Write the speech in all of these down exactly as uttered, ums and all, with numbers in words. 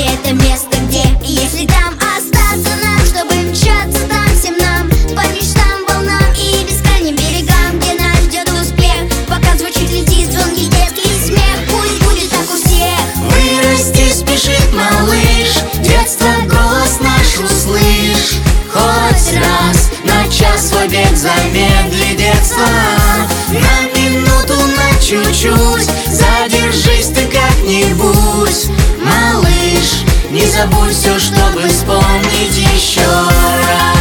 это место, где если там остаться нам, чтобы мчаться там всем нам по мечтам, волнам и бескрайним берегам, где нас ждет успех, пока звучит, летит звонкий детский смех. Пусть будет так у всех. Вырасти спешит малыш, детство голос наш услышь. Хоть раз на час свой бег замедли, детство на минуту, на чуть-чуть. Задержись ты как-нибудь, малыш, не забудь все, чтобы вспомнить еще раз.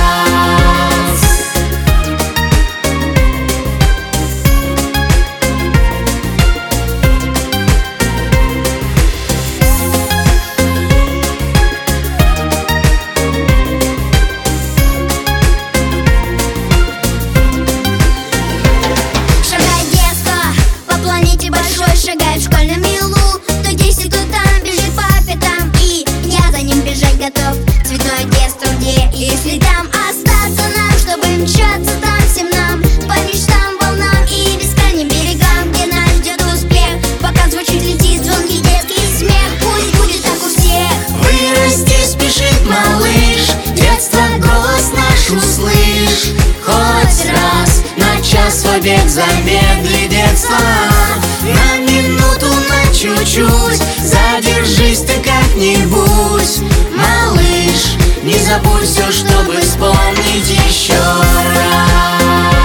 Шагает в школьном милу, то десять, кто там бежит по пятам, и я за ним бежать готов. Цветное детство, где если там остаться нам, чтобы мчаться там всем нам по мечтам, волнам и бескрайним берегам, где нас ждет успех, пока звучит, летит звонкий детский смех. Пусть будет так у всех. Вырасти спешит малыш, детство голос наш услышь. Хоть раз на час свой бег замедли, детство на минуту, на чуть-чуть. Задержись ты как-нибудь, малыш, не забудь все, чтобы вспомнить еще раз.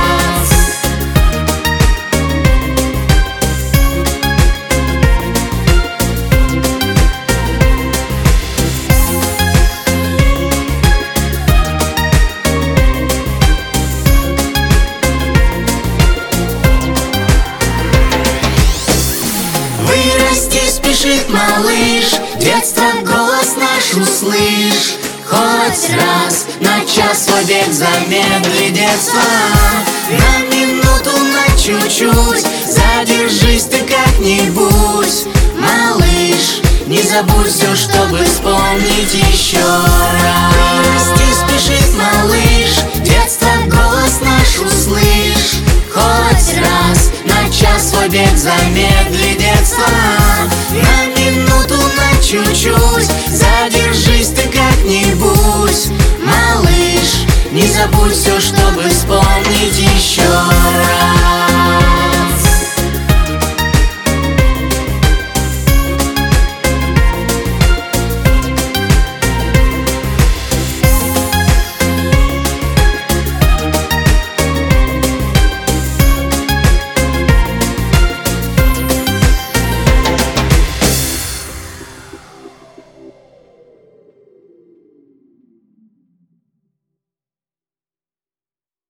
Вырасти спешит малыш, детство голос наш услышь. Хоть раз на час свой бег замедли, детство на минуту, на чуть-чуть. Задержись ты как-нибудь, малыш, не забудь все, чтобы вспомнить еще раз. Вырасти спешит малыш, детство голос наш услышь. Хоть раз на час свой бег замедли, детство на минуту, на чуть-чуть. Задержись ты как-нибудь, малыш, не забудь все, чтобы